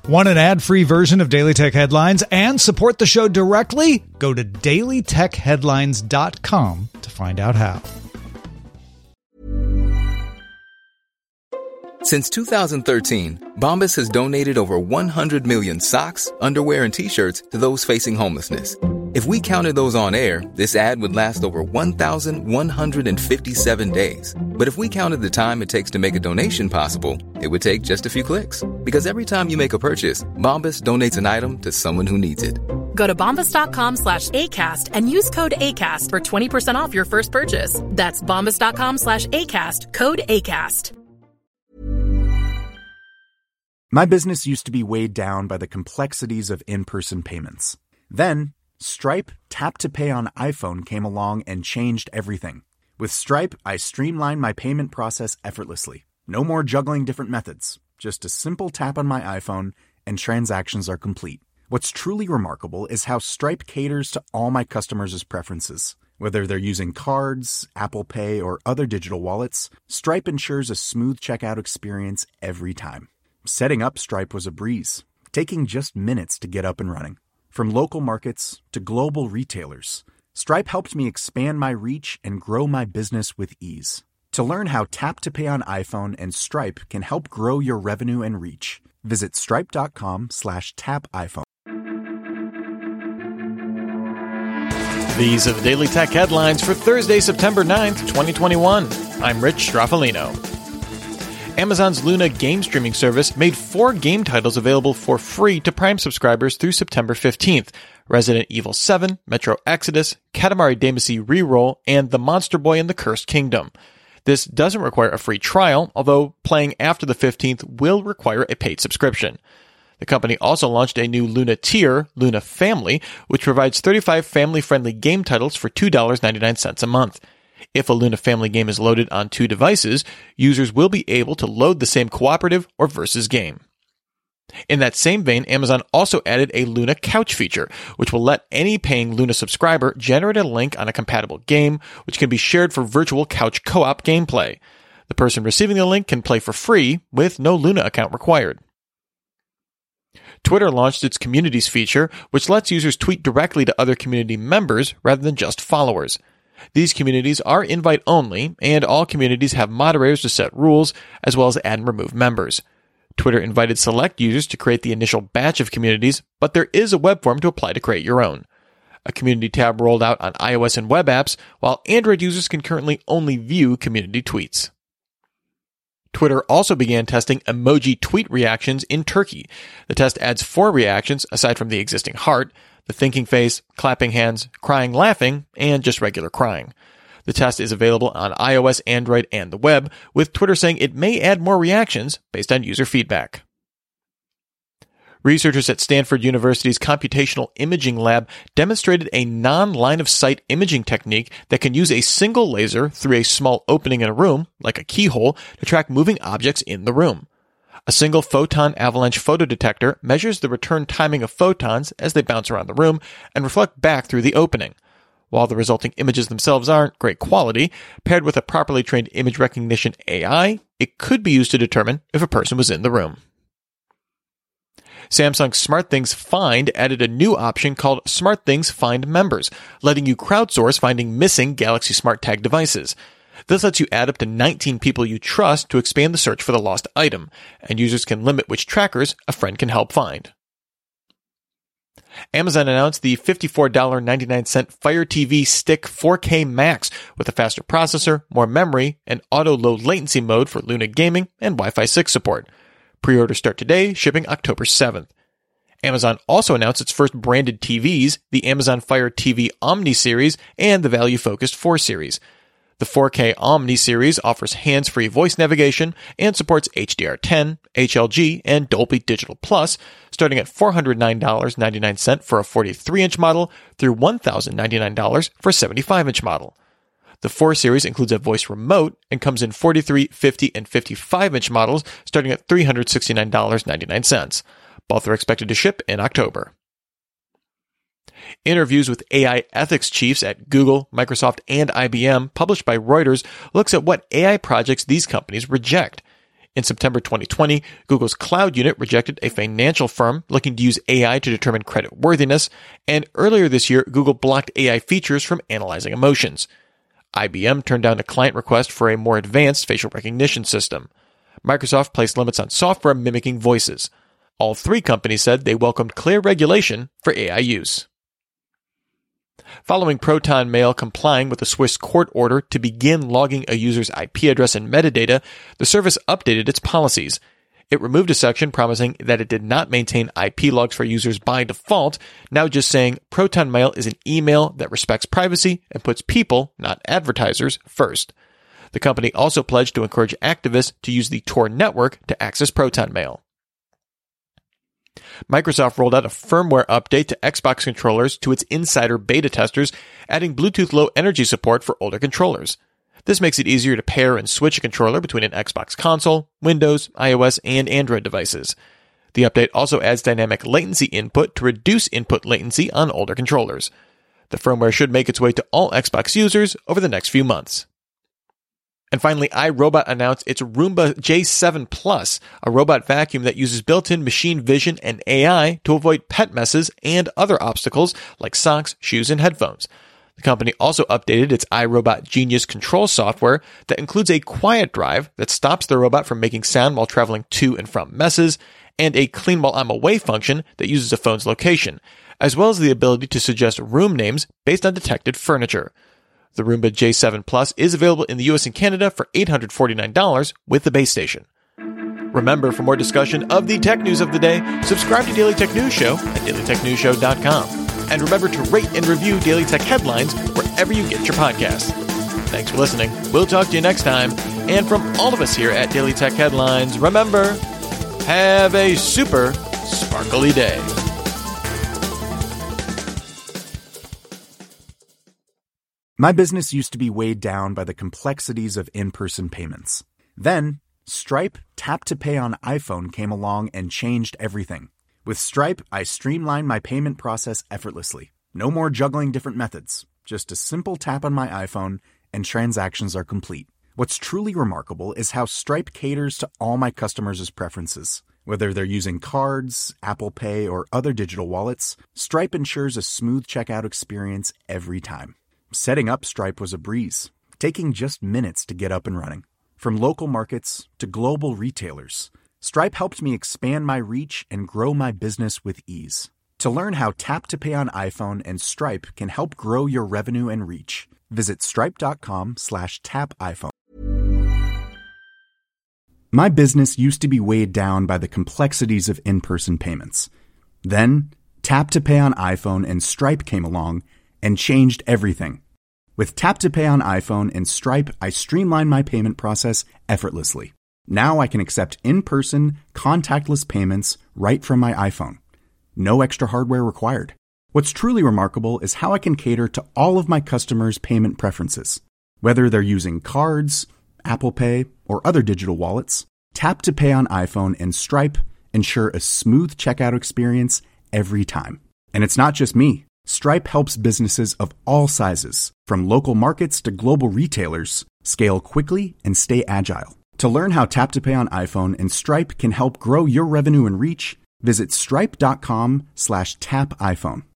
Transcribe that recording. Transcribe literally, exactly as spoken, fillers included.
Want an ad-free version of Daily Tech Headlines and support the show directly? Go to daily tech headlines dot com to find out how. Since two thousand thirteen, Bombas has donated over one hundred million socks, underwear, and T-shirts to those facing homelessness. If we counted those on air, this ad would last over one thousand one hundred fifty-seven days. But if we counted the time it takes to make a donation possible, it would take just a few clicks. Because every time you make a purchase, Bombas donates an item to someone who needs it. Go to bombas.com slash ACAST and use code ACAST for twenty percent off your first purchase. That's bombas.com slash ACAST, code ACAST. My business used to be weighed down by the complexities of in-person payments. Then, Stripe Tap to Pay on iPhone came along and changed everything. With Stripe, I streamlined my payment process effortlessly. No more juggling different methods. Just a simple tap on my iPhone and transactions are complete. What's truly remarkable is how Stripe caters to all my customers' preferences. Whether they're using cards, Apple Pay, or other digital wallets, Stripe ensures a smooth checkout experience every time. Setting up Stripe was a breeze, taking just minutes to get up and running. From local markets to global retailers, Stripe helped me expand my reach and grow my business with ease. To learn how Tap to Pay on iPhone and Stripe can help grow your revenue and reach, visit stripe.com slash tap iPhone. These are the Daily Tech Headlines for Thursday, September ninth, twenty twenty-one. I'm Rich Straffolino. Amazon's Luna game streaming service made four game titles available for free to Prime subscribers through September fifteenth. Resident Evil seven, Metro Exodus, Katamari Damacy Reroll, and The Monster Boy and the Cursed Kingdom. This doesn't require a free trial, although playing after the fifteenth will require a paid subscription. The company also launched a new Luna tier, Luna Family, which provides thirty-five family-friendly game titles for two dollars and ninety-nine cents a month. If a Luna Family game is loaded on two devices, users will be able to load the same cooperative or versus game. In that same vein, Amazon also added a Luna Couch feature, which will let any paying Luna subscriber generate a link on a compatible game, which can be shared for virtual couch co-op gameplay. The person receiving the link can play for free, with no Luna account required. Twitter launched its Communities feature, which lets users tweet directly to other community members rather than just followers. These communities are invite-only, and all communities have moderators to set rules, as well as add and remove members. Twitter invited select users to create the initial batch of communities, but there is a web form to apply to create your own. A community tab rolled out on iOS and web apps, while Android users can currently only view community tweets. Twitter also began testing emoji tweet reactions in Turkey. The test adds four reactions, aside from the existing heart, the thinking face, clapping hands, crying laughing, and just regular crying. The test is available on iOS, Android, and the web, with Twitter saying it may add more reactions based on user feedback. Researchers at Stanford University's Computational Imaging Lab demonstrated a non-line-of-sight imaging technique that can use a single laser through a small opening in a room, like a keyhole, to track moving objects in the room. A single photon avalanche photodetector measures the return timing of photons as they bounce around the room and reflect back through the opening. While the resulting images themselves aren't great quality, paired with a properly trained image recognition A I, it could be used to determine if a person was in the room. Samsung SmartThings Find added a new option called SmartThings Find Members, letting you crowdsource finding missing Galaxy Smart Tag devices. This lets you add up to nineteen people you trust to expand the search for the lost item, and users can limit which trackers a friend can help find. Amazon announced the fifty-four dollars and ninety-nine cents Fire T V Stick four K Max with a faster processor, more memory, and auto low latency mode for Luna gaming and Wi-Fi six support. Pre-orders start today, shipping October seventh. Amazon also announced its first branded T Vs, the Amazon Fire T V Omni Series and the value-focused four Series. The four K Omni Series offers hands-free voice navigation and supports H D R ten, H L G, and Dolby Digital Plus, starting at four hundred nine dollars and ninety-nine cents for a forty-three inch model through one thousand ninety-nine dollars for a seventy-five inch model. The four Series includes a voice remote and comes in forty-three, fifty, and fifty-five inch models starting at three hundred sixty-nine dollars and ninety-nine cents. Both are expected to ship in October. Interviews with A I ethics chiefs at Google, Microsoft, and I B M, published by Reuters, looks at what A I projects these companies reject. In September twenty twenty, Google's cloud unit rejected a financial firm looking to use A I to determine creditworthiness, and earlier this year, Google blocked A I features from analyzing emotions. I B M turned down a client request for a more advanced facial recognition system. Microsoft placed limits on software mimicking voices. All three companies said they welcomed clear regulation for A I use. Following Proton Mail complying with a Swiss court order to begin logging a user's I P address and metadata, the service updated its policies. It removed a section promising that it did not maintain I P logs for users by default, now just saying Proton Mail is an email that respects privacy and puts people, not advertisers, first. The company also pledged to encourage activists to use the Tor network to access Proton Mail. Microsoft rolled out a firmware update to Xbox controllers to its insider beta testers, adding Bluetooth Low Energy support for older controllers. This makes it easier to pair and switch a controller between an Xbox console, Windows, iOS, and Android devices. The update also adds dynamic latency input to reduce input latency on older controllers. The firmware should make its way to all Xbox users over the next few months. And finally, iRobot announced its Roomba J seven Plus, a robot vacuum that uses built-in machine vision and A I to avoid pet messes and other obstacles like socks, shoes, and headphones. The company also updated its iRobot Genius control software that includes a quiet drive that stops the robot from making sound while traveling to and from messes, and a clean while I'm away function that uses a phone's location, as well as the ability to suggest room names based on detected furniture. The Roomba J seven Plus is available in the U S and Canada for eight hundred forty-nine dollars with the base station. Remember, for more discussion of the tech news of the day, subscribe to Daily Tech News Show at daily tech news show dot com. And remember to rate and review Daily Tech Headlines wherever you get your podcasts. Thanks for listening. We'll talk to you next time. And from all of us here at Daily Tech Headlines, remember, have a super sparkly day. My business used to be weighed down by the complexities of in-person payments. Then, Stripe Tap to Pay on iPhone came along and changed everything. With Stripe, I streamlined my payment process effortlessly. No more juggling different methods. Just a simple tap on my iPhone and transactions are complete. What's truly remarkable is how Stripe caters to all my customers' preferences. Whether they're using cards, Apple Pay, or other digital wallets, Stripe ensures a smooth checkout experience every time. Setting up Stripe was a breeze, taking just minutes to get up and running. From local markets to global retailers, Stripe helped me expand my reach and grow my business with ease. To learn how Tap to Pay on iPhone and Stripe can help grow your revenue and reach, visit stripe.com slash tap iPhone. My business used to be weighed down by the complexities of in-person payments. Then, Tap to Pay on iPhone and Stripe came along and changed everything. With Tap to Pay on iPhone and Stripe, I streamlined my payment process effortlessly. Now I can accept in-person, contactless payments right from my iPhone. No extra hardware required. What's truly remarkable is how I can cater to all of my customers' payment preferences. Whether they're using cards, Apple Pay, or other digital wallets, Tap to Pay on iPhone and Stripe ensure a smooth checkout experience every time. And it's not just me. Stripe helps businesses of all sizes, from local markets to global retailers, scale quickly and stay agile. To learn how Tap to Pay on iPhone and Stripe can help grow your revenue and reach, visit stripe.com slash tap iPhone.